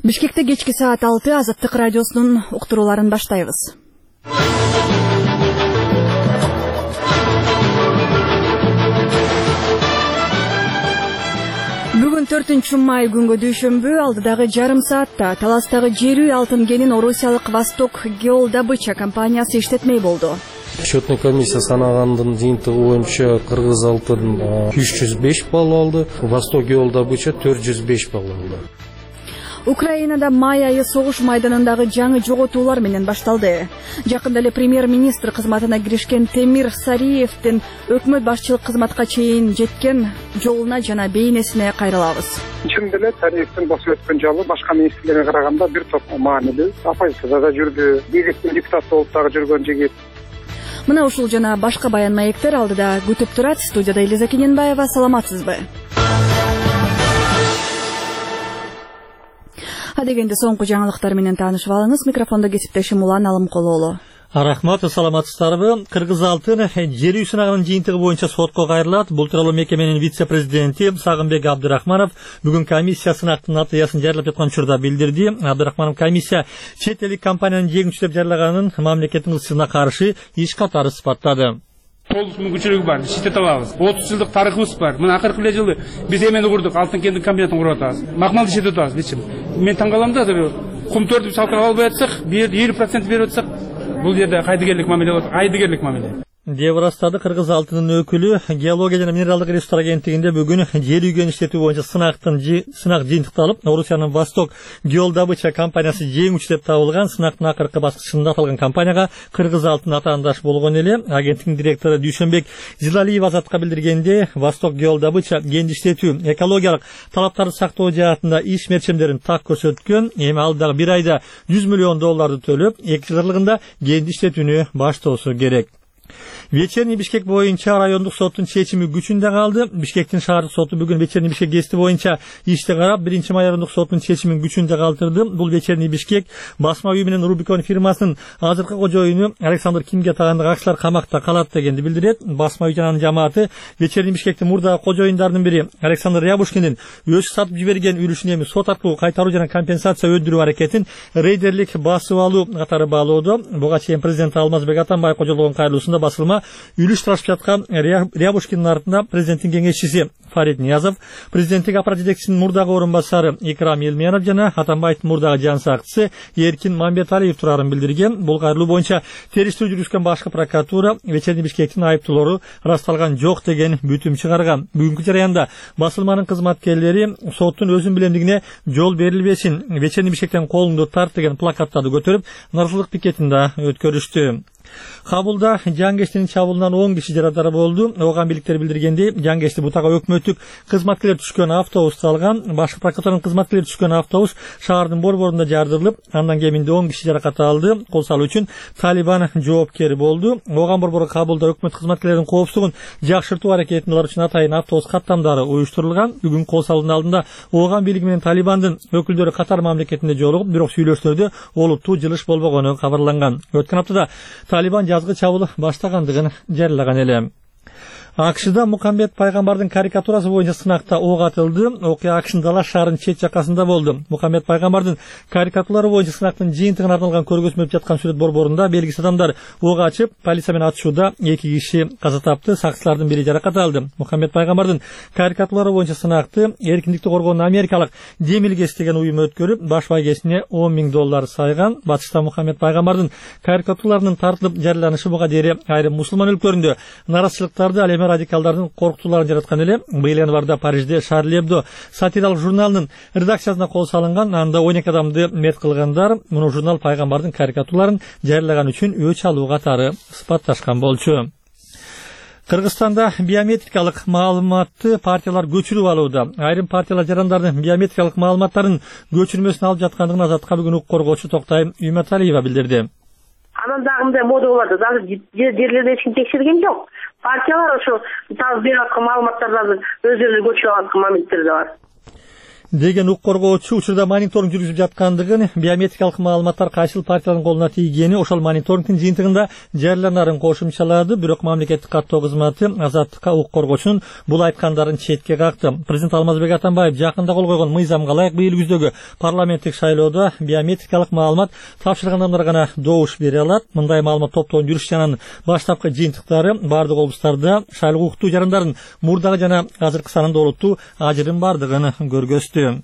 Бишкекте кечки саат 6 Азаттык радиосунун уктурууларын баштайбыз. Бүгүн 4-май күнгө дүйшөмбү алдыдагы жарым саатта таластагы жер үй алтын кенин орусиялык Восток Геолдобыча компаниясы иштетмей болду. Счетный комиссия санагандын жыйынтыгы боюнча Кыргыз алтын 305 балл алды, Восток Геолдобыча 405 балл алды. Украинада май айы согуш майданындагы жаңы жоготуулар менен башталды. Жакында эле премьер-министр кызматына киришкен Темир Сариевдин өкмөт башчылык кызматка чейин жеткен жолуна жана бейнесине кайрылабыз. Чындап эле Сариевдин басып өткөн жолу башка министрлерге караганда бир топ маанилүү. Оппозицияда да жүрдү, бийликтин депутаты болуп дагы жүргөн жигит. Мына ушул жана башка баян маектер алдыда күтүп турат. Студияда Элиза Кененбаева, саламатсызбы? Адегенде соңку жаңылыктар менен таанышып алыңыз. Микрофондо кесиптешим Улан Алымкулоолу. Рахмат, саламатсыздарбы? Кыргыз алтын жер үй сынагынын жыйынтыгы боюнча сотко кайрылат. Бул тууралуу мекеменин вице-президенти Сагынбек Абдырахманов бүгүн комиссия сынактын натыясын жарыялап жаткан учурда билдирди. Абдырахманов комиссия чет элдик компаниянын жеңүүчү деп жарыялаганын мамлекеттин ысына каршы иш катары сыпаттады. Толук мүмкүнчүлүгү бар, иштете алабыз. 30 жылдык тарыхыбыз бар. Мына акыркы эле жылы биз эмени курдук, алтын кендик комбинатын куруп атабыз. Макмалды иштетип атабыз, дечим. Мен таң калам да, кум төртүп салтырып албай атсак, 50% берип атсак, бул жерде кайдыгерлик мамиле болот, айдыгерлик мамиле. Деп ырастады Кыргыз алтынын өкүлү. Геология жана минералдык ресурстар агенттигинде бүгүн жер үйгөн иштетүү боюнча сынак жыйынтыкталып, Орусиянын Восток Геолдобыча компаниясы жеңүүчү деп табылган сынактын акыркы баскычында аталган компанияга Кыргыз алтын атаандаш болгон эле. Агенттиктин директору Дүйшөнбек Зилалиев Азатка билдиргенде, Восток Геолдобыча кенди иштетүү, экологиялык талаптарды сактоо жаатында иш мерчемдерин так көрсөткөн. Эми алдагы бир айда $100 миллион төлөп, 2 жыл аралыгында кенди иштетүүнү баштоосу керек. Вечерний Бишкек боюнча райондук соттун чечими күчүндө калды. Бишкектин шаардык соту бүгүн Вечерний Бишкек кести боюнча ишти карап, 1-май райондук соттун чечимин күчүндө калтырды. Бул Вечерний Бишкек басма үй менен Рубикон фирмасынын азыркы кожоюну Александр Кимге тагандык акчалар камакта калат дегенди билдирет. Басма үй жанын жамааты Вечерний Бишкектин мурдагы кожоюндарынын бири Александр Рябушкиндин өзү сатып жиберген үлүшүн эми сот аркылуу кайтаруу жана компенсация өндүрүү аракетин рейдерлик басып алуу катары баалоодо. Буга чейин президент Алмазбек Атамбаев кожологон кайрылуусунда басылма үлүш ташып жаткан Рябушкиндин артында президенттин кеңешчиси Фарид Ниязов, президенттик аппарат жетекчисинин мурдагы орун басары Икрам Элменов жана Атамбаевдин мурдагы жан сакчысы Эркин Мамбеталиев турарын билдирген. Бул кайрылуу боюнча териштирүү жүргүзгөн башкы прокуратура Вечерний Бишкектин айыптоолору ырасталган жок деген бүтүм чыгарган. Бүгүнкү жараянда басылманын кызматкерлери соттун өзүн билемдигине жол берилбесин, Вечерний Бишкектен колуңду тарт деген плакаттарды көтөрүп, наразылык пикетин да өткөрүштү. Кабулда Жаңгештин чабуулунан 10 киши жаракат болду. Оган бийликтер билдиргендей, Жаңгешти бутага өкмөттүк кызматкерлер түшкөн автобус алган. Башкы прокуратуранын кызматкерлери түшкөн автобус шаардын борборунда жардырылып, андан кеминде 10 киши жаракат алды. Кол салуу үчүн Талибан жоопкер болду. Оган борбору Кабулда өкмөт кызматкерлеринин коопсуздугун жакшыртуу аракетин алар үчүн атайын автобус каттамдары уюштурулган. Бүгүн кол салуунун алдында Оган бийлиги менен Талибандын өкүлдөрү Катар мамлекетинде жолугуп, бирок сүйлөшүүлөрдө олуттуу жылыш болбогону кабарланган. Өткөн аптада Талибан жазгы чабуул баштагандыгын жарыялаган эле. АКШда Мухаммед пайгамбардын карикатурасы боюнча сынакта ок атылды. Окуя АКШнын Далаш шаарынын чет жакасында болду. Мухаммед пайгамбардын карикатуралары боюнча сынактын жыйынтыгына арналган көргөзмө өтүп жаткан сүрөт борборунда белгисиз адамдар ок ачып, полиция менен атышууда 2 киши каза тапты, сакчылардын бири жаракат алды. Мухаммед пайгамбардын карикатуралары боюнча сынакты эркиндикти коргоонун америкалык Демилгес деген уюм өткөрүп, баш байгесине $10 000 сайган. Батышта Мухаммед пайгамбардын карикатураларынын тартылып жарыяланышы буга дейин айрым мусулман өлкөлөрүндө наразычылыктарды ал эми радикалдардын коркутууларын жараткан эле. Быйыл январда Парижде Шарли Эбдо сатиралык журналынын редакциясына кол салынган. Анда 12 адамды мет кылгандар. Муну журнал пайгамбардын карикатураларын жарыялаган үчүн өч алуу катары сыпатташкан болчу. Кыргызстанда биометрикалык маалыматты партиялар көчүрүп алууда. Айрым партиялар жарандардын биометрикалык маалыматтарын көчүрмөсүн алып жаткандыгын Азатка бүгүн укук коргоочу Токтай Үмөталиева билдирди. Анан дагы мындай мода болот. Дагы жерлерде эч ким текшерген жок. Партиялар ошо берип аткан маалыматтарды өздөрү көчүрүп аткан моменттер да бар. деген укук коргоочу учурда мониторинг жүргүзүп жаткандыгын, биометрикалык маалыматтар кайсыл партиялардын колуна тийгени ошол мониторингдин жыйынтыгында жарыяланаарын кошумчалады. Бирок мамлекеттик каттоо кызматы Азаттыкка укук коргоочунун бул айткандарын четке какты. Президент Алмазбек Атамбаев жакында кол койгон мыйзамга ылайык быйыл күздөгү парламенттик шайлоодо биометрикалык маалымат тапшырган адамдар гана добуш бере алат. Мындай маалымат топтоонун жүрүш жананын баштапкы жыйынтыктары бардык облустарда шайлоо укуктуу жарандардын мурдагы жана азыркы санында олуттуу ажырым бардыгын көргөздү.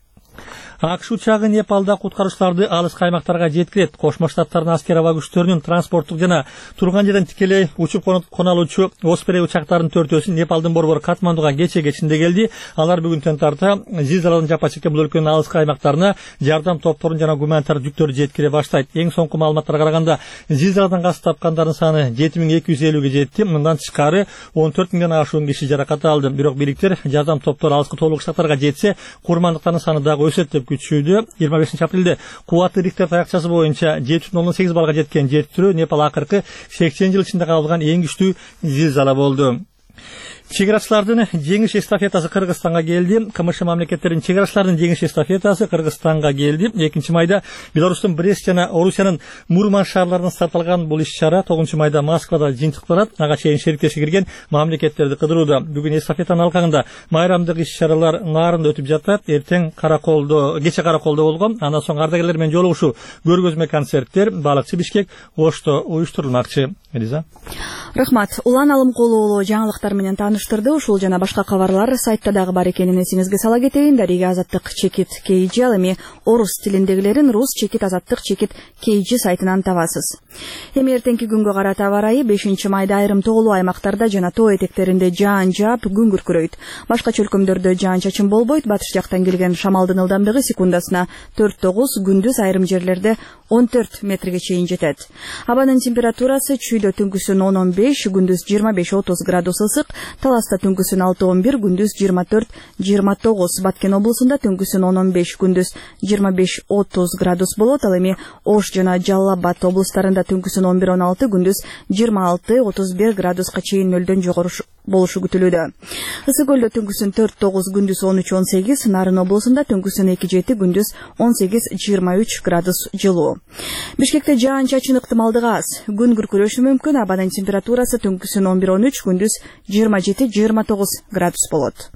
АКШ учагы Непалда куткаруучуларды алыс каймактарга жеткирет. Кошмо Штаттардын аскер аба күчтөрүнүн транспорттук жана турган жерден тикелей учуп кона алуучу Оспрей учактарынын төртөөсү Непалдын борбору Катмандуга кечинде келди. Алар бүгүнтөн тарта зилзаладын жапа чеккен бул өлкөнүн алыс каймактарына жардам топторун жана гуманитар жүктөрдү жеткире баштайт. Эң соңку маалыматтарга караганда зилзаладан каза тапкандардын саны 7250ге жетти. Мындан тышкары 14 миңден ашуун киши жаракат алды. Бирок бириктер жардам топтору алыскы толук штаттарга жетсе, курмандыктардын саны дагы өсөт деп күтүшүүдө. 25 апрелде кубаты Рихтер таякчасы боюнча 7,8 балга жеткен жер титирөө Непал акыркы 80 жыл ичинде кабылган эң күчтүү зилзала болду. Чеграчылардын жеңиш эстафетасы Кыргызстанга келди. КМШ мамлекеттеринин чеграчылардын жеңиш эстафетасы Кыргызстанга келди. 2-майда Беларустун Брест жана Орусиянын Мурманск шаарларынан старт алган бул иш-чара 9-майда Москвада жыйынтыкталат. Ага чейин шериктеши кирген мамлекеттерди кыдырууда. Бүгүн эстафетанын алкагында майрамдык иш-чаралар Нарында өтүп жатат. Эртең кече Караколдо болгон. Андан соң ардагерлер менен жолугушуу, көргөзмө концерттер Балыкчы Бишкек Ошто уюштурулмакчы. Элиза. Рахмат. Улан Алымкулуу жаңылыктар менен таныштырды. Ушул жана башка кабарлар сайтта дагы бар экенин эсиңизге сала кетейин. Дарига Азаттык чекит KG ал эми орус тилиндегилерин рус чекит Азаттык чекит KG сайтынан табасыз. Эми эртеңки күнгө карата аба ырайы 5-майда айрым тоолуу аймактарда жана тоо этектеринде жаан жаап күн күркүрөйт. Башка чөлкөмдөрдө жаан чачын болбойт. Батыш жактан келген шамалдын ылдамдыгы секундасына 4-9, күндүз айрым жерлерде 14 метрге чейин жетет. Абанын температурасы чүйдө түнкүсүн 10-15, күндүз 25-30 градус ысык, Таласта түнкүсүн 6-11, күндүз 24-29, Баткен облусунда түнкүсүн 10-15, күндүз 25-30 градус болот. Ал эми Ош жана Жалал Абад облустарында түнкүсүн 11-16, күндүз 26-31 градуска чейин нөлдөн жогору болушу күтүлүүдө. Ысык көлдө түнкүсүн 4-9, күндүз 13-18, Нарын облусунда түнкүсүн 2-7, күндүз 18-23 градус жылуу. Бишкекте жаан чачын ыктымалдыгы аз. Күн күркүрөшү мүмкүн. Абанын температурасы түнкүсүн 11-13, күндүз 27-29 градус болот.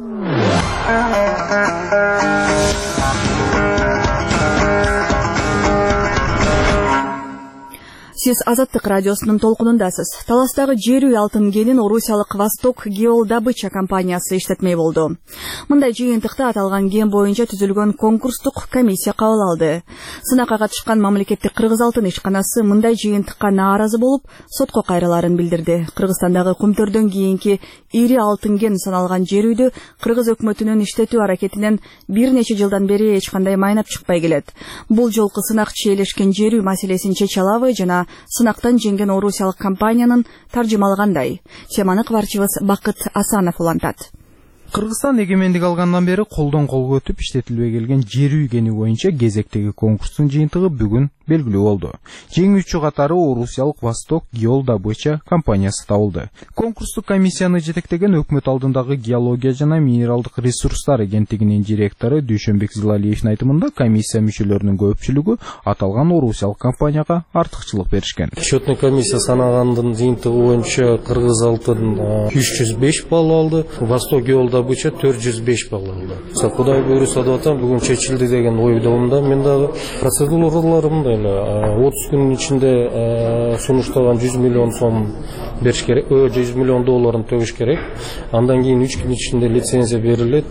Сиз Азаттык радиосунун толкунундасыз. Таластагы жер үй алтын кенин орусиялык Восток Геолдобыча компаниясы иштетмей болду. Мындай жыйынтыкта аталган кен боюнча түзүлгөн конкурстук комиссия кабыл алды. Сынакка катышкан мамлекеттик Кыргыз алтын ишканасы мындай жыйынтыкка нааразы болуп, сотко кайрылаарын билдирди. Кыргызстандагы Кумтөрдөн кийинки ири алтын кен саналган жер үйдү Кыргыз өкмөтүнүн иштетүү аракетинен бир нече жылдан бери эч кандай майнап чыкпай келет. Бул жолку сынак чиелешкен жер үй маселесин чече алабы жана сынактан жеңген орусиялык компаниянын таржымалы кандай? Теманы кабарчыбыз Бакыт Асанов улантат. Кыргызстан эгемендик алгандан бери колдон колго өтүп иштетилбей келген жер үй кени боюнча кезектеги конкурстун жыйынтыгы бүгүн белгилүү болду. Жеңүүчү катары орусиялык Восток Геолдобыча компаниясы табылды. Конкурстук комиссияны жетектеген өкмөт алдындагы геология жана минералдык ресурстар агенттигинин директору Дүйшөнбек Зилалиевдин айтымында комиссия мүчөлөрүнүн көпчүлүгү аталган орусиялык компанияга артыкчылык беришкен. Счетный комиссия санагандын жыйынтыгы боюнча Кыргыз алтын 305 балл алды, Восток Геолдобыча 405 балл алды. Кудай буйруса деп атам, бүгүн чечилди деген ойдомун мен дагы процедураларым 30 күнүн ичинде сунуштаган 100 миллион сом бериш керек, 100 миллион долларын төгүш керек. Андан кийин 3 күн ичинде лицензия берилет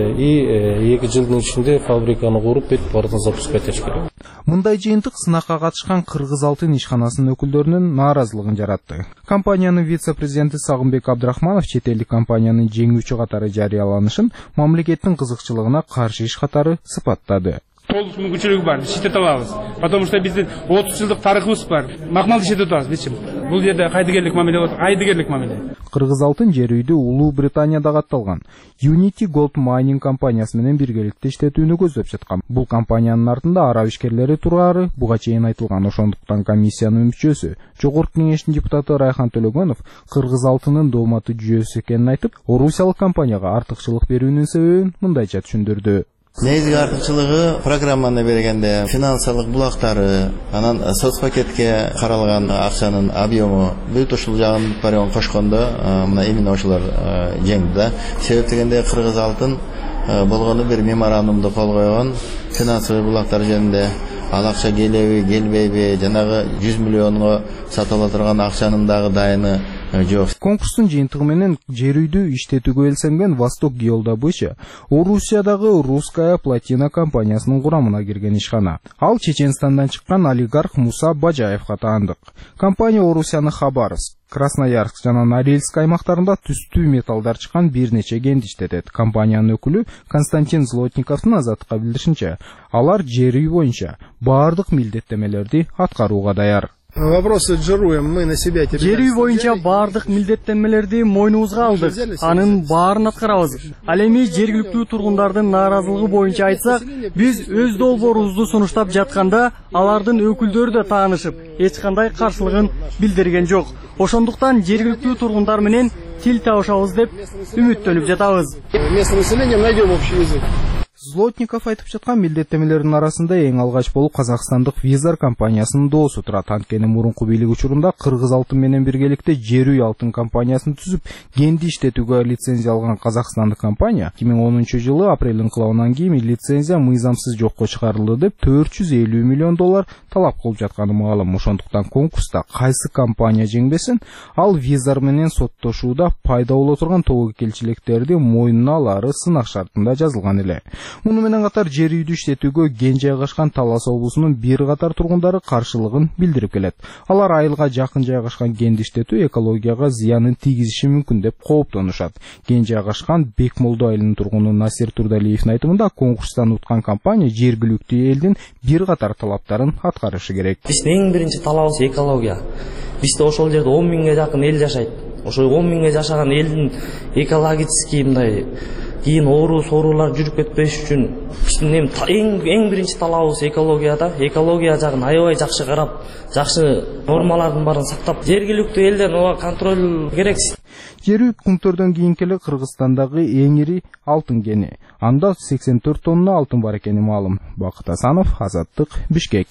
и 2 жылдын ичинде фабриканы куруп барын запускать этиш керек. Мындай жыйынтык сынакка катышкан Кыргыз алтын ишканасынын өкүлдөрүнүн нааразылыгын жаратты. Компаниянын вице-президенти Сагынбек Абдрахманов чет элдик компаниянын жеңүүчү катары жарыяланышын мамлекеттин кызыкчылыгына каршы иш катары сыпаттады. Толук мүмкүнчүлүгү бар, иштете алабыз. Потому что биздин 30 жылдык тарыхыбыз бар. Макмалды иштете атабыз, бечим. Бул жерде кайдыгерлик мамиле болот, айдыгерлик мамиле. Кыргыз алтын жер үйдү Улуу Британияда катталган Unity Gold Mining компаниясы менен биргеликте иштетүүнү көздөп жаткан. Бул компаниянын артында араб ишкерлери турары буга чейин айтылган. Ошондуктан комиссиянын мүчөсү, Жогорку кеңештин депутаты Райхан Төлөгөнов Кыргыз алтынын дооматы жүйөсү экенин айтып, орусиялык компанияга артыкчылык берүүнүн себебин мындайча түшүндүрдү. Негизги артыкчылыгы программаны бергенде финансылык булактары, анан соцпакетке каралган акчанын объему бүт ушул жагын парион кошкондо мына именно ошолор жеңди да. Себеп дегенде Кыргыз Алтын болгону бир меморандумду кол койгон финансовый булактар жөнүндө ал акча келеби, келбейби, жанагы 100 миллионго сатыла турган акчанын дагы дайыны жок. Конкурстун жыйынтыгы менен жер үйдү иштетүүгө белсенген Восток геолдобыча Орусиядагы Русская Плотина компаниясынын курамына кирген ишкана. Ал Чеченстандан чыккан олигарх Муса Бажаевга таандык. Компания Орусияны Хабаровск, Красноярск жана Норильск аймактарында түстүү металлдар чыккан бир нече кенди иштетет. Компаниянын өкүлү Константин Злотниковдун азаттыкка билдиришинче, алар жер үй боюнча баардык милдеттемелерди аткарууга даяр. Жер үй боюнча баардык милдеттенмелерди мойнубузга алдык. Анын баарын аткарабыз. Ал эми жергиликтүү тургундардын нааразылыгы боюнча айтсак, биз өз долбоорубузду сунуштап жатканда алардын өкүлдөрү да таанышып, эч кандай каршылыгын билдирген жок. Ошондуктан жергиликтүү тургундар менен тил табышабыз деп үмүттөнүп жатабыз. Злотников айтып жаткан милдеттемелердин арасында эң алгач болуп Казакстандык Визар компаниясынын доосу турат. Анткени мурунку бийлик учурунда Кыргыз Алтын менен биргеликте Жер үй алтын компаниясын түзүп, кенди иштетүүгө лицензия алган Казакстандык компания 2010-жылы апрель инкылабынан кийин лицензия мыйзамсыз жокко чыгарылды деп $450 миллион талап кылып жатканы маалым. Ошондуктан конкурста кайсы компания жеңбесин, ал Визар менен соттошууда пайда боло турган тобокелчиликтерди мойнуна алары сынак шартында жазылган эле. Муну менен катар жер үйдү иштетүүгө кен жайгашкан Талас облусунун бир катар тургундары каршылыгын билдирип келет. Алар айылга жакын жайгашкан кенди иштетүү экологияга зыянын тийгизиши мүмкүн деп кооптонушат. Кен жайгашкан Бекмолдо айылынын тургуну Насир Турдалиевдин айтымында конкурстан уткан компания жергиликтүү элдин бир катар талаптарын аткарышы керек. Биздин эң биринчи талабыбыз экология. Бизде ошол жерде 10 миңге жакын эл жашайт. Ошол 10 миңге жашаган элдин экологический мындай кийин оорулар жүрүп кетпеш үчүн биздин эң биринчи талабыбыз экологияда. Экология жагын аябай жакшы карап, жакшы нормалардын баарын сактап, жергиликтүү элден ага контроль керек. Жер үй күнтөрдөн кийинки эле Кыргызстандагы эң ири алтын кени. Анда 84 тонна алтын бар экени маалым. Бакыт Асанов, Азаттык, Бишкек.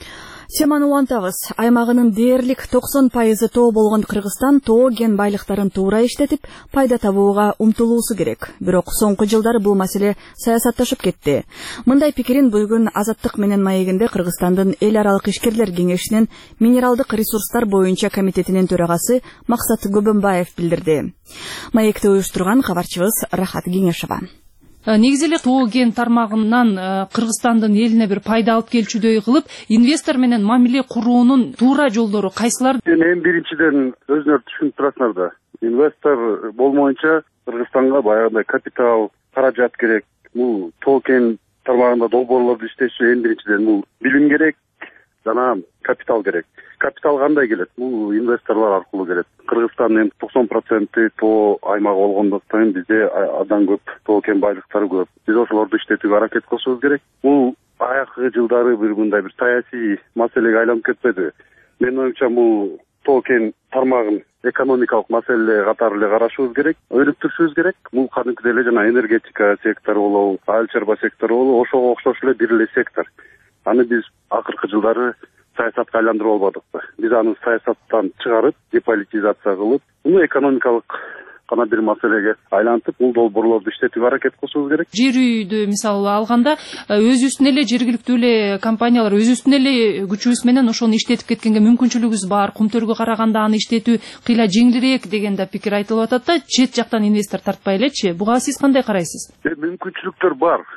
Теманы улантабыз. Аймагынын дээрлик 90% тоо болгон Кыргызстан тоо кен байлыктарын туура иштетип, пайда табууга умтулуусу керек. Бирок соңку жылдары бул маселе саясатташып кетти. Мындай пикирин бүгүн Азаттык менен маегинде Кыргызстандын эл аралык ишкерлер кеңешинин минералдык ресурстар боюнча комитетинин төрагасы Максат Көбөнбаев билдирди. Маекти уюштурган кабарчыбыз Рахат Кеңешова. Негизи эле тоо кен тармагынан Кыргызстандын элине бир пайда алып келчүдөй кылып, инвестор менен мамиле куруунун туура жолдору кайсылар? Эң биринчиден өзүңөр түшүнүп турасыңар да. Инвестор болмоюнча Кыргызстанга баягындай капитал, каражат керек. Бул тоо кен тармагында долбоорлорду иштеши эң биринчиден бул билим керек жана капитал керек. Капитал кандай келет? Бул инвесторлор аркылуу келет. Кыргызстандын 90% тоо аймагы болгондуктан бизде абдан көп тоо кен байлыктары көп. Биз ошолорду иштетүүгө аракет кылышыбыз керек. Бул аякы жылдары бир мындай бир саясий маселеге айланып кетпеди. Менин оюмча бул тоо кен тармагын экономикалык маселе катары эле карашыбыз керек, өнүктүрүшүбүз керек. Бул кадимкидей эле жана энергетика сектору болобу, айыл чарба сектору болобу, ошого окшош эле бир эле сектор. Аны биз акыркы жылдары саясатка айландырып албадык. Биз аны саясаттан чыгарып, деполитизация кылып, муну экономикалык гана бир маселеге айлантып, бул долбоорлорду иштетүүгө аракет кылышыбыз керек. Жер үйдү мисалы алганда, өзүбүздүн эле жергиликтүү эле компаниялар өзүбүздүн эле күчүбүз менен ошону иштетип кеткенге мүмкүнчүлүгүбүз бар. Кумтөргө караганда аны иштетүү кыйла жеңилирээк деген да пикир айтылып атат да, чет жактан инвестор тартпай элечи. Буга сиз кандай карайсыз? Мүмкүнчүлүктөр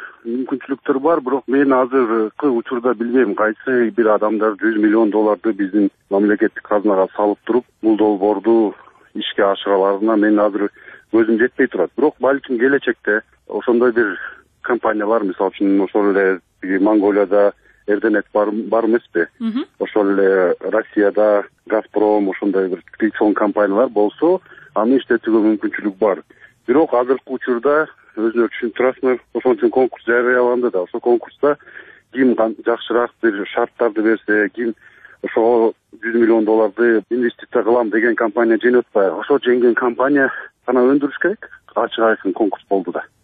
бар, бирок мен азыркы учурда билбейм кайсы бир адамдар $100 миллион биздин мамлекеттик казынага салып туруп, бул долбоорду ишке ашыраларына мен азыр көзүм жетпей турат. Бирок балким келечекте ошондой бир компаниялар, мисалы үчүн ошол эле Монголияда Эрденет бар эмеспи? Ошол эле Россияда Газпром, ошондой бир традицион компаниялар болсо, аны иштетүүгө мүмкүнчүлүк бар. Бирок азыркы учурда өзүңөр түшүнүп турасыңар, ошон үчүн конкурс жарыяланды да. Ошол конкурста ким жакшыраак бир шарттарды берсе, ким ошого $100 миллион инвестиция кылам деген компания жеңип атпайбы. Ошо жеңген компания гана өндүрүш керек. Ачык айкын конкурс болду да.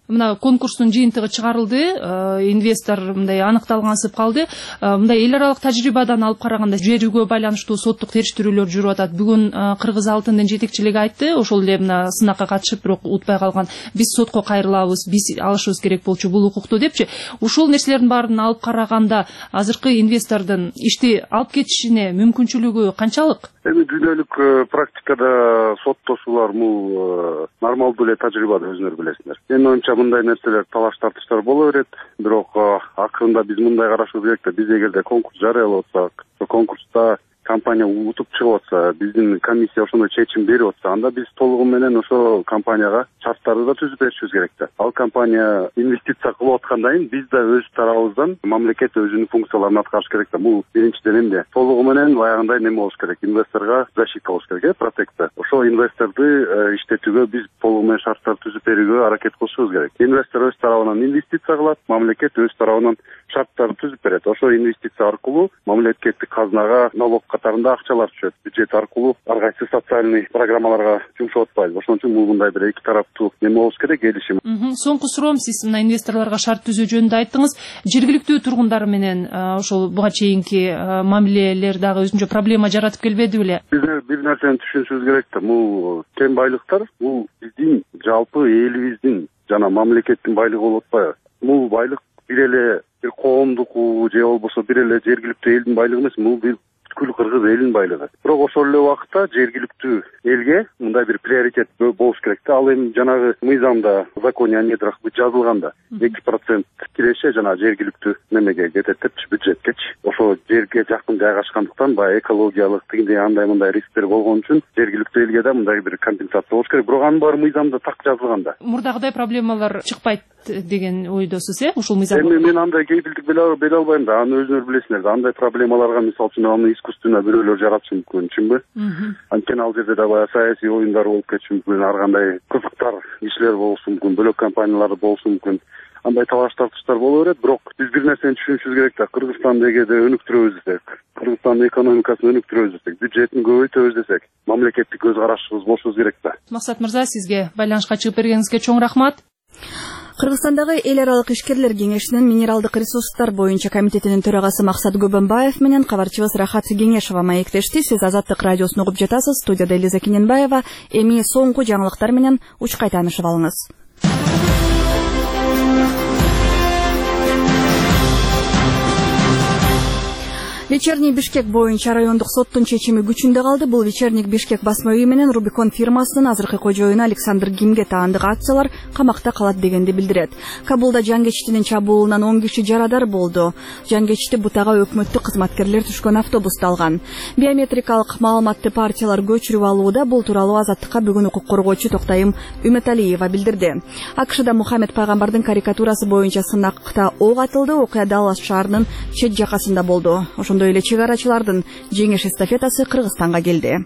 мына конкурстун жыйынтыгы чыгарылды, инвестор мындай аныкталгансып калды. Мындай эл аралык тажрыйбадан алып караганда жер-үйгө байланыштуу соттук териштирүүлөр жүрүп атат. Бүгүн Кыргыз алтындын жетекчилиги айтты, ошол эле мына сынакка катышып, бирок утпай калган. Биз сотко кайрылабыз, биз алышыбыз керек болчу, бул укуктуу депчи. Ушул нерселердин баарын алып караганда азыркы инвестордун ишти алып кетишине мүмкүнчүлүгү канчалык? Эми дүйнөлүк практикада соттошуулар бул нормалдуу эле тажрыйба, өзүңөр билесиңер. Менин оюмча мындай нерселер талаш тартыштар боло берет, бирок акырында биз мындай карашыбыз керек да, биз эгерде конкурс жарыялап атсак, конкурста компания утуп чыгып атса, биздин комиссия ошондой чечим берип атса, анда биз толугу менен ошо компанияга шарттарды да түзүп беришибиз керек да. Ал компания инвестиция кылып аткандан кийин биз да өз тарабыбыздан мамлекет өзүнүн функцияларын аткарыш керек да. Бул биринчиден эмне? Толугу менен баягындай неме болуш керек, инвесторго защита болуш керек, протекция. Ошо инвесторду иштетүүгө биз толугу менен шарттар түзүп берүүгө аракет кылышыбыз керек. Инвестор өз тарабынан инвестиция кылат, мамлекет өз тарабынан шарттарды түзүп берет. Ошо инвестиция аркылуу мамлекеттик казнага налог катарында акчалар түшөт. Бюджет аркылуу ар кайсы социальный программаларга жумшап атпайбыз. Ошон үчүн бул мындай бир эки тараптуу неме болуш керек, келишим. Соңку суроом, сиз мына инвесторлорго шарт түзүү жөнүндө айттыңыз. Жергиликтүү тургундар менен ошол буга чейинки мамилелер дагы өзүнчө проблема жаратып келбеди беле? Биздер бир нерсени түшүнүшүбүз керек да. Бул кен байлыктар бул биздин жалпы элибиздин жана мамлекеттин байлыгы болуп атпайбы? Бул байлык бир эле бир коомдук же болбосо бир эле жергиликтүү элдин байлыгы эмес, бул бир бүткүл кыргыз элинин байлыгы. Бирок ошол эле убакытта жергиликтүү элге мындай бир приоритет болуш керек да. Ал эми жанагы мыйзамда, законе о недрах жазылганда 2% киреше жана жергиликтүү немеге кетет депчи, бюджеткечи. Ошо жерге жакын жайгашкандыктан баягы экологиялык тигиндей андай мындай рисктер болгон үчүн жергиликтүү элге да мындай бир компенсация болуш керек. Бирок анын баары мыйзамда так жазылганда. Мурдагыдай проблемалар чыкпайт деген ойдосуз, бушул мыйзам? Эми мен андай кепилдик бере албайм да. Аны өзүңөр билесиңер да. Андай проблемаларга мисалы үчүн аны искусственно бирөөлөр жаратышы мүмкүн, түшүнбү? Анткени ал жерде да баягы саясий оюндар болуп кетиши мүмкүн, ар кандай кызыктар ишлер болушу мүмкүн, бөлөк компаниялар болушу мүмкүн. Андай талаш тартыштар боло берет, бирок биз бир нерсени түшүнүшүбүз керек да. Кыргызстанды эгерде өнүктүрөбүз десек, Кыргызстандын экономикасын өнүктүрөбүз десек, бюджетин көбөйтөбүз десек, мамлекеттик көз карашыбыз болушубуз керек да. Максат мырза, сизге байланышка чыгып бергениңизге чоң рахмат. Кыргызстандагы эл аралык ишкерлер кеңешинин минералдык ресурстар боюнча комитетинин төрагасы Максат Көбөнбаев менен кабарчыбыз Рахат Кеңешова маектешти. Сиз Азаттык радиосун угуп жатасыз. Студияда Элиза Кененбаева. Эми соңку жаңылыктар менен учкай таанышып алыңыз. Вечерний Бишкек боюнча райондук соттун чечими күчүндө калды. Бул Вечерний Бишкек басма үйү менен Рубикон фирмасынын азыркы кожоюну Александр Гимге таандык акциялар камакта калат дегенди билдирет. Кабулда жангечтинин чабуулунан 10 киши жарадар болду. Жангечти бутага өкмөттүк кызматкерлер түшкөн автобусту алган. Биометрикалык маалыматты партиялар көчүрүп алууда. Бул тууралуу Азаттыкка бүгүн укук коргоочу Токтайым Үмөталиева билдирди. АКШда Мухаммед пайгамбардын карикатурасы боюнча сынакта ок атылды. Окуя Даллас шаарынын чет жакасында болду. Ошондой эле чек арачылардын жеңиш эстафетасы Кыргызстанга келди.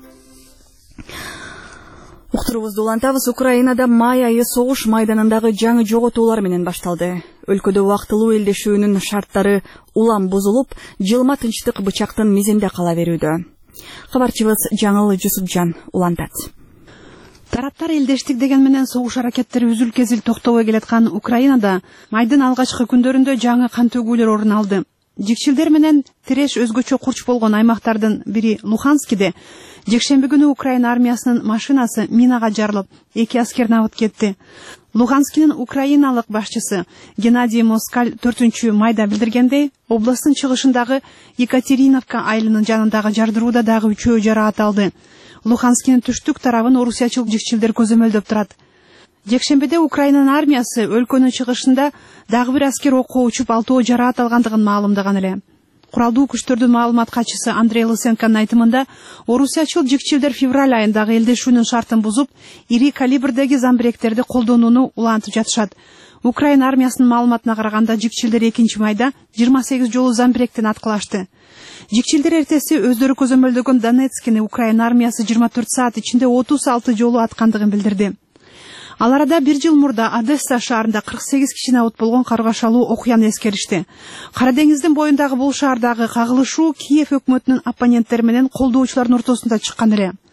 Уктурубузду улантабыз. Украинада май айы согуш майданындагы жаңы жоготуулар менен башталды. Өлкөдө убактылуу элдешүүнүн шарттары улам бузулуп, жылма тынчтык бычактын мизинде кала берүүдө. Кабарчыбыз Жаңыл Жусупжан улантат. Тараптар элдештик деген менен согуш аракеттери үзүл кезил токтобой келаткан Украинада майдын алгачкы күндөрүндө жаңы кан төгүүлөр орун алды. Жекшилдер менен тиреш өзгөчө курч болгон аймактардын бири Луханскиде жекшемби күнү Украина армиясынын машинасы минага жарылып, 2 аскер набыт кетти. Луханскинин украиналык башчысы Геннадий Москаль 4 майда билдиргендей, областтын чыгышындагы Екатериновка айылынын жанындагы жардырууда дагы 3 жараат алды. Луханскинин түштүк тарабын орусиячыл жекчилдер көзөмөлдөп турат. Жекшембиде Украинанын армиясы өлкөнүн чыгышында дагы бир аскер окко учуп 6 жараат алгандыгын маалымдаган эле. Куралдуу күчтөрдүн маалымат катчысы Андрей Лысенконун айтымында, орусиячыл жекчилдер февраль айындагы элдешүүнүн шартын бузуп, ири калибрдеги замбиректерди колдонууну улантып жатышат. Украина армиясынын маалыматына караганда, жекчилдер 2 майда 28 жолу замбиректен аткылашты. Жекчилдер эртеси өздөрү көзөмөлдөгөн Донецкини Украина армиясы 24 саат ичинде 36 жолу аткандыгын билдирди. Ал арада 1 жыл мурда Одесса шаарында 48 киши набыт болгон каргашалуу окуяны эскеришти. Кара деңиздин боюндагы бул шаардагы кагылышуу Киев өкмөтүнүн оппоненттери менен колдоочулардын ортосунда чыккан эле.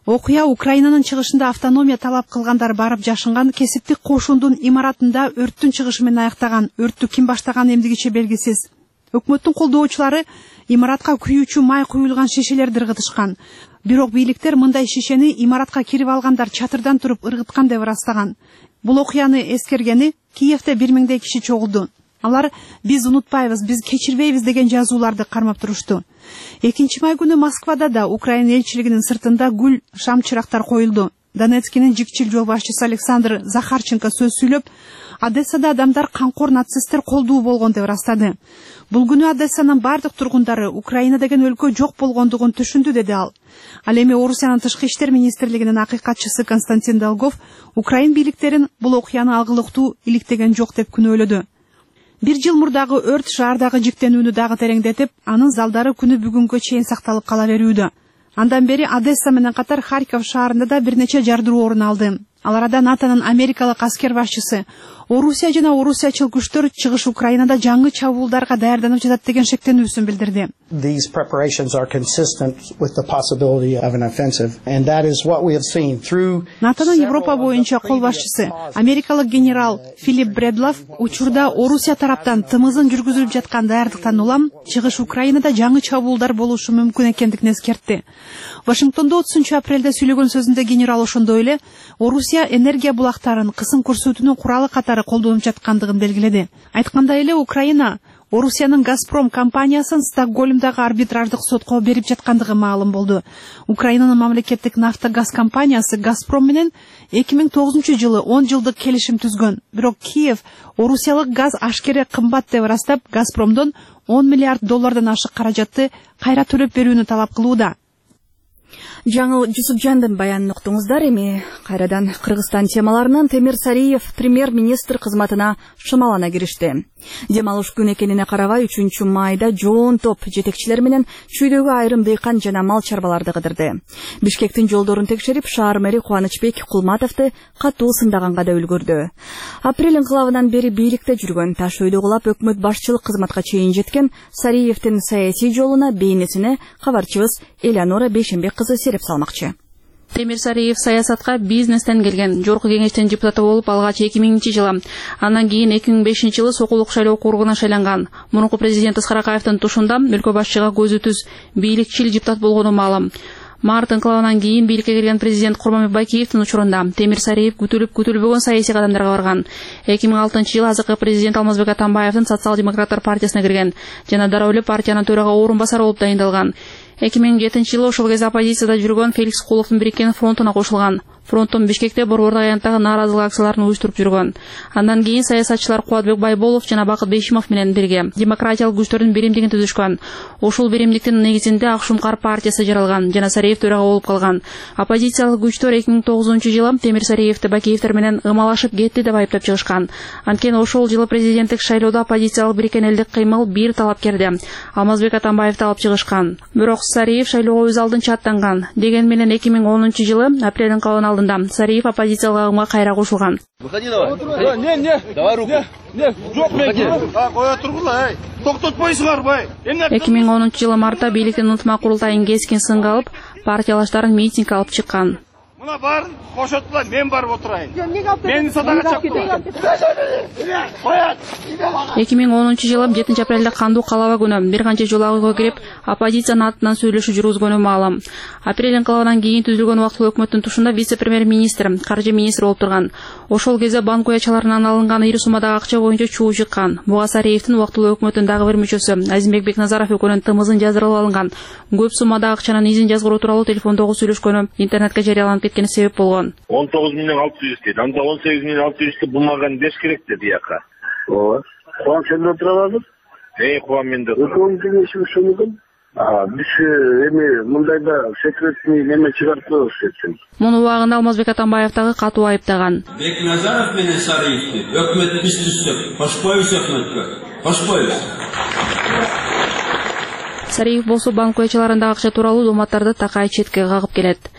Окуя Украинанын чыгышында автономия талап кылгандар барып жашынган кесиптик кошундун имаратында өрттүн чыгышы менен аяктаган. Өрттү ким баштаган эмдигиче белгисиз. Өкмөттүн колдоочулары имаратка күйүүчү май куюлган шишелерди ыргытышкан. Бирок бийликтер мындай шишени имаратка кирип алгандар чатырдан туруп ыргыткан деп ырастаган. Бул окуяны эскергени Киевде 1000 киши чогулду. Алар биз унутпайбыз, биз кечирбейбиз деген жазууларды кармап турушту. 2 май күнү Москвада да Украина элчилигинин сыртында гүл шам чырактар коюлду. Донецкинин жикчил жол башчысы Александр Захарченко сөз сүйлөп, Одессада адамдар канкор нацисттер колдуу болгон деп ырастады. Бул күнү Одессанын бардык тургундары Украина деген өлкө жок болгондугун түшүндү, деди ал. Ал эми Орусиянын тышкы иштер министрлигинин акыйкатчысы Константин Долгов Украин бийликтерин бул окуяны алгылыктуу иликтеген жок деп күнөөлөдү. 1 жыл мурдагы өрт шаардагы жиктенүүнү дагы тереңдетип, анын залдары күнү бүгүнгө чейин сакталып кала берүүдө. Андан бери Одесса менен катар Харьков шаарында да бир нече жардыруу орун алды. Ал арада НАТОнун Америкалык аскер башчысы Орусия жана орусиячыл күчтөр чыгыш Украинада жаңы чабуулдарга даярданып жатат деген шектенүүсүн билдирди. These preparations are consistent with the possibility of an offensive, and that is what we have seen through. НАТОнун Европа боюнча кол башчысы америкалык генерал Филипп Бредлов учурда Орусия тараптан тымызын жүргүзүлүп жаткан даярдыктан улам чыгыш Украинада жаңы чабуулдар болушу мүмкүн экендигин эскертти. Вашингтондо 30 апрелде сүйлөгөн сөзүндө генерал ошондой эле Орусия энергия булактарын кысым көрсөтүүнүн куралы катары колдонуп жаткандыгын белгиледи. Айткандай эле Украина Орусиянын Газпром компаниясын Стокгольмдагы арбитраждык сотко берип жаткандыгы маалым болду. Украинанын мамлекеттик нафта-газ компаниясы Газпром менен 2009 жылы 10 жылдык келишим түзгөн. Бирок Киев орусиялык газ ашкере кымбат деп ырастап, Газпромдон $10 миллиард ашык каражатты кайра төлөп берүүнү талап кылууда. Жаңыл Жусупжандын баянын уктуңуздар. Эми кайрадан Кыргызстан темаларынан Темир Сариев премьер-министр кызматына шымалана киришти. Дем алыш күн экенине карабай 3 майда жоон топ жетекчилер менен чүйдөгү айрым дыйкан жана мал чарбаларды кыдырды. Бишкектин жолдорун текшерип, шаар мэри Кубанычбек Кулматовду катуу сындаганга да үлгүрдү. Апрель инкылабынан бери бийликте жүргөн, таш өйдө кулап өкмөт башчылык кызматка чейин жеткен Сариевдин саясий жолуна бейнесине кабарчыбыз Элеонора Бейшенбек кызы сереп салмакчы. Темир Сариев саясатка бизнестен келген, жогорку кеңештин депутаты болуп алгач 2000 жылы. Андан кийин 2005 жылы Сокулук шайлоо округуна шайланган. Мурунку президент Аскар Акаевдин тушунда өлкө башчыга көзү түз бийликчил депутат болгону маалым. Март инкылабынан кийин бийликке келген президент Курманбек Байкеевдин учурунда Темир Сариев күтүлүп-күтүлбөгөн саясий кадамдарга барган. 2006 жылы азыркы президент Алмазбек Атамбаевдин социал-демократтар партиясына кирген жана дароо эле партиянын төрага орун басары болуп дайындалган. 2007 жылы ошол кезде оппозицияда жүргөн Феликс Куловдун бириккен фронтуна кошулган. Фронттун Бишкекте борбордук аянттагы нааразылык акцияларын уюштуруп жүргөн. Андан кийин саясатчылар Кубатбек Байболов жана Бакыт Бейшимов менен бирге демократиялык күчтөрдүн биримдигин түзүшкөн. Ошол биримдиктин негизинде Акшумкар партиясы жаралган жана Сариев төрага болуп калган. Оппозициялык күчтөр 2009 жылы Темир Сариевди Бакеевдер менен ымалашып кетти деп айыптап чыгышкан. Анткени ошол жылы президенттик шайлоодо оппозициялык бириккен элдик кыймыл бир талапкерди Алмазбек Атамбаевди алып чыгышкан. Бирок Сариев шайлоого өз алдынча аттанган. Деген менен 2010 жылы апрель инкылабын алдында Сариев оппозициялык агымга кайра кошулган. Выходи давай. Не. Давай руку. Не. Жок мен. Коя тургула, эй. Токтотпойсуңар бай. 2010 жылы мартта бийликтин ынтымак курултайын кескин сынга алып, партиялаштарын митинг алып чыккан. Мына барын кошотула, мен барып отурайын. Мен садага чапкан. 2010 жылы 7 апрелде кандуу калаба күнү бир канча жолагыга кирип, оппозициянын атынан сүйлөшүү жүргүзгөнү маалым. Апрель инкылабынан кийин түзүлгөн убактылуу өкмөттүн тушунда вице-премьер-министр, каржы министри болуп турган. Ошол кезде банк уячаларынан алынган ири суммадагы акча боюнча чуу чыккан. Буга Сариевдин убактылуу өкмөттүн дагы бир мүчөсү Азимбек Бекназаров экөөнүн тымызын жаздырып алынган. Көп суммадагы акчанын изин жазгыруу тууралуу телефондогу сүйлөшкөнү интернетке жарыяланып кеткени себеп болгон. 19.600 dedi. Анда 18.600 булмаган деш керек dedi яка. Ооба. Куан сен отурабыз? Куан менде. Өкмөттүн кеңеши ушунугун. Биз эми мындайда секретный неме чыгарып коебуз дечим. Муну убагында Алмазбек Атамбаев дагы катуу айыптаган. Бекназаров менен Сариевди өкмөт биз түзсөк, кошпойбуз өкмөткө. Кошпойбуз. Сариев болсо банк уячаларындагы акча тууралуу дооматтарды такай четке кагып келет.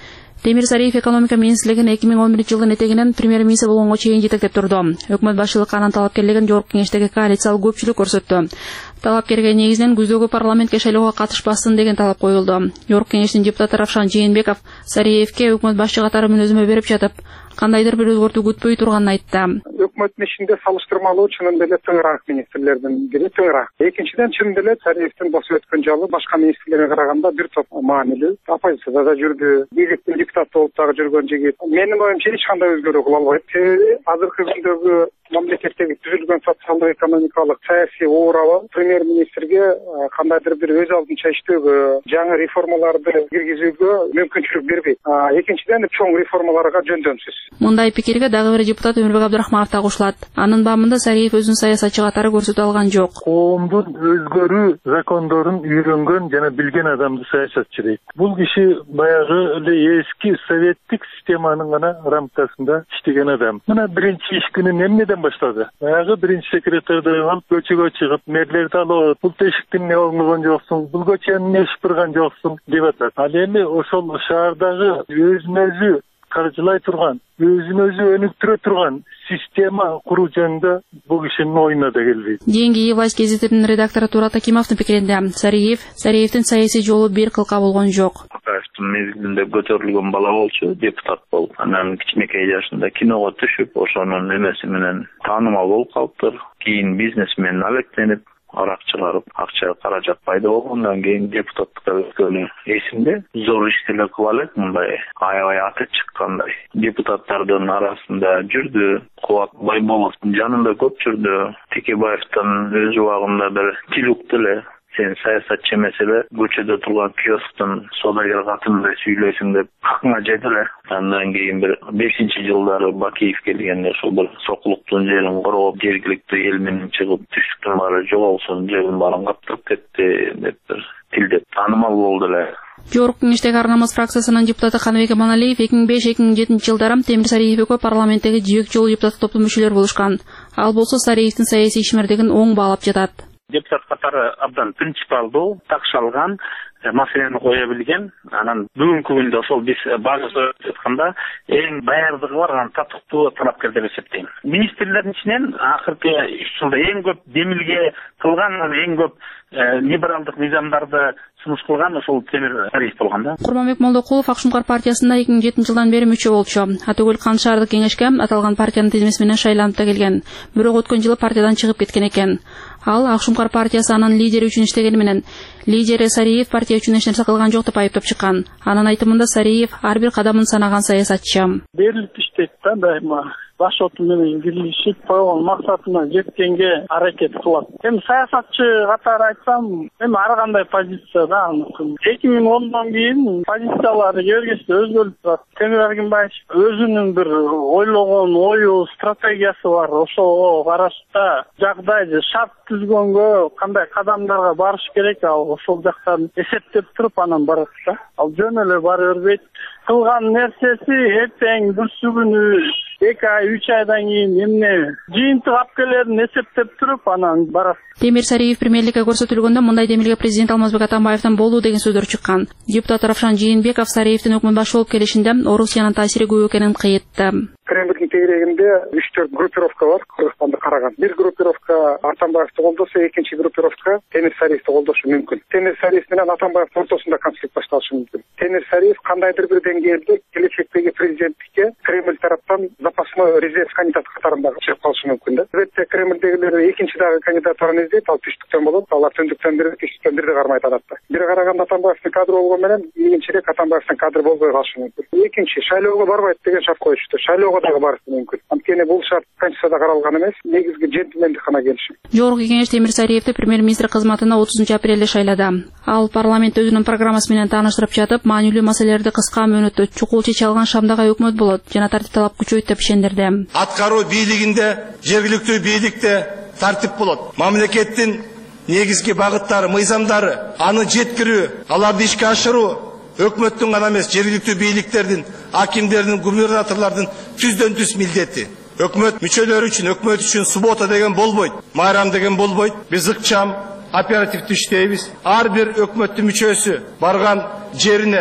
Темир Сариев экономика министрлигин 2011 жылдын этегинен премьер-министр болгонго чейин жетектеп турду. Өкмөт башчылыкка анын талапкерлигин жогорку кеңештеги коалициялык көпчүлүк көрсөттү. Талапкерге негизинен күздөгү парламентке шайлоого катышпасын деген талап коюлду. Жогорку кеңештин депутаты Равшан Жээнбеков Сариевке өкмөт башчы катары мүнөзмө берип жатып, кандайдыр бир өзгөртүү күтпөй турганын айтты. Өкмөттүн ишинде салыштырмалуу чынында эле тыңыраак министрлердин бири тыңыраак. Экинчиден чынында эле Сариевдин босуп өткөн жалы башка министрлерге караганда бир топ маанилүү. Оппозицияда да жүрдү, бийликтин депутаты болуп дагы жүргөн жигит. Менин оюмча эч кандай өзгөрүү кыла албайт. Себеби азыркы күндөгү мамлекеттеги түзүлгөн социалдык экономикалык саясий ооруба премьер-министрге кандайдыр бир өз алдынча иштөөгө, жаңы реформаларды киргизүүгө мүмкүнчүлүк бербейт. Экинчиден чоң реформаларга жөндөмсүз. Мындай пикирге дагы бир депутат Өмүрбек Абдрахманов да кошулат. Анын бабында Сариев өзүнүн саясатчы катары көрсөтө алган жок. Коомдун өзгөрүү закондорун үйрөнгөн жана билген адамды саясатчы дейт. Бул киши баягы эле эски советтик системанын гана рамкасында иштеген адам. Мына биринчи иш күнүн эмнеден баштады? Баягы биринчи секретарды алып көчөгө чыгып, мэрлерди алып, бул тешиктин не болгон жоксуң, бул көчөнү не шыпырган жоксуң деп атат. Ал эми ошол шаардагы өзүн-өзү каржылай турган, өзүн-өзү өнүктүрө турган система куруу жөнүндө бул кишинин оюна да келбейт. Кийинки власть гезитинин редактору Турат Акимовдун пикиринде Сариевдин саясий жолу бир кылка болгон жок. Акаевдин мезгилинде көтөрүлгөн бала болчу, депутат болуп, анан кичинекей жашында киного түшүп, ошонун эмеси менен таанымал болуп калыптыр. Кийин бизнесмен алектенип, арак чыгарып, акча каражат пайда болгондон кийин депутаттыкка өткөнү эсимде. Зор иштелер кыла элек, мындай аябай аты чыккандай. Депутаттардын арасында жүрдү, Кубат Байболовдун жанында көп жүрдү. Текебаевдин өз убагында бир тил укту эле. Сен саясатчы эмес эле, көчөдө турган киосктун содагер катында сүйлөйсүң деп акыңа жетти эле. Андан кийин бир 5-жылдары Бакиев келгенде ошол бир сокулуктун жерин короп, жергиликтүү эл менен чыгып, түштүктүн баары жоголсун, жердин баарын каптырып кетти деп бир тилдеп таанымал болду эле. Жогорку кеңештеги Ар намаз фракциясынын депутаты Каныбек Аманалиев 2005-2007 жылдары Темир Сариев экөө парламенттеги жийек жолу депутаттык топтун мүчөлөрү болушкан. Ал болсо Сариевдин саясий ишмердигин оң баалап жатат. Депутат катары абдан принципиалдуу, такшалган, маселени кое билген. Анан бүгүнкү күндө ошол биз базада айтканда эң даярдыгы бар, анан татыктуу талапкер деп эсептейм. Министрлердин ичинен акыркы 3 жылда эң көп демилге кылган, эң көп либералдык мыйзамдарды сунуш кылган ошол Темир Сариев болгон да. Курманбек Молдокулов Ак Шуңкар партиясында 2007 жылдан бери мүчө болчу. Атөгүл Кан шаардык кеңешке аталган партиянын тизмеси менен шайланып да келген. Бирок өткөн жылы партиядан чыгып кеткен экен. Ал Ак Шуңкар партиясы анын лидери үчүн иштегени менен лидери Сариев партия үчүн эч нерсе кылган жок деп айыптап чыккан. Анын айтымында Сариев ар бир кадамын санаган саясатчы. Берилип иштейт да дайыма. Баш оту менен киришип койгон максатына жеткенге аракет кылат. Эми саясатчы катары айтсам, эми ар кандай позиция да аныкы. 2010дон кийин позициялары кергенче өзгөрүп турат. Темир Аргимбаев өзүнүн бир ойлогон ою, стратегиясы бар. Ошого карашта жагдайды шарт түзгөнгө кандай кадамдарга барыш керек, ал ошол жактан эсептеп туруп анан барат да. Ал жөн эле бара бербейт. Кылган нерсеси эртең бүрсү күнү 2 ай 3 айдан кийин эмне жыйынтык алып келерин эсептеп туруп анан барат. Темир Сариев премьерликке көрсөтүлгөндө мындай демилге президент Алмазбек Атамбаевден болду деген сөздөр чыккан. Депутат Равшан Жээнбеков Сариевдин өкмөт башы болуп келишинде Орусиянын таасири көп экенин кыйтты. Кремльдин тегерегинде 3-4 группировка бар, Кыргызстанды караган. Бир группировка Атамбаевди колдосо, экинчи группировка Темир Сариевди колдошу мүмкүн. Темир Сариев менен Атамбаевдин ортосунда конфликт башталышы мүмкүн. Темир Сариев кандайдыр бир деңгээлде келечектеги президенттикке Кремль тараптан запасной резерв кандидат катарында чыгып калышы мүмкүн да. Албетте Кремльдегилер экинчи дагы кандидаттарын издейт, ал түштүктөн болот, алар түндүктөн бир, түштүктөн бирди кармайт адатта. Бир караганда Атамбаевдин кадры болгон менен кийинчерээк Атамбаевдин кадры болбой калышы мүмкүн. Экинчи шайлоого барбайт деген шарт коюшту. Шайлоого дагы барышы мүмкүн. Анткени бул шарт Конституцияда каралган эмес, негизги джентльмендик гана келишим. Жогорку кеңеш Темир Сариевди премьер-министр кызматына 30-апрелде шайлады. Ал парламент өзүнүн программасы менен тааныштырып жатып, маанилүү маселелерди кыска мөөнөттө чукул чече алган Шамдагы өкмөт болот жана тартип талап күчөйт деп ишендирди. Аткаруу бийлигинде, жергиликтүү бийликте тартип болот. Мамлекеттин негизги багыттары, мыйзамдары, аны жеткирүү, аларды ишке ашыруу өкмөттүн гана эмес, жергиликтүү бийликтердин, акимдердин, губернаторлордун түздөн түз милдети. Өкмөт мүчөлөрү үчүн, өкмөт үчүн суббота деген болбойт, майрам деген болбойт. Биз ыкчам, оперативдүү иштейбиз. Ар бир өкмөттүн мүчөсү барган жерине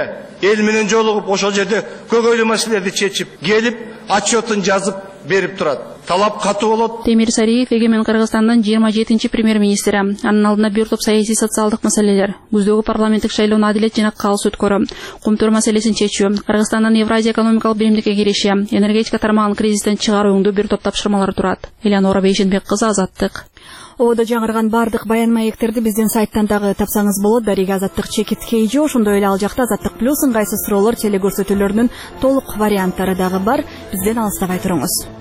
эл менен жолугуп ошол жерде көйгөйлүү маселелерди чечип келип отчетун жазып берип турат. Талап катуу болот. Темир Сариев эгемен Кыргызстандын 27-чи премьер-министри. Анын алдында бир топ саясий социалдык маселелер, күздөгү парламенттик шайлоонун адилет жана калыс өткөрүү, кумтөр маселесин чечүү, Кыргызстандын Евразия экономикалык биримдикке кириши, энергетика тармагын кризистен чыгарууңду бир топ тапшырмалар турат. Элеонора Бейшенбек кызы, Азаттык. Ободо жаңырган бардык баян маектерди биздин сайттан дагы тапсаңыз болот. Дарига Азаттык чекит кейжи, ошондой эле ал жакта Азаттык плюс ыңгайсыз суроолор телекөрсөтүүлөрүнүн толук варианттары дагы бар. Бизден алыстабай туруңуз.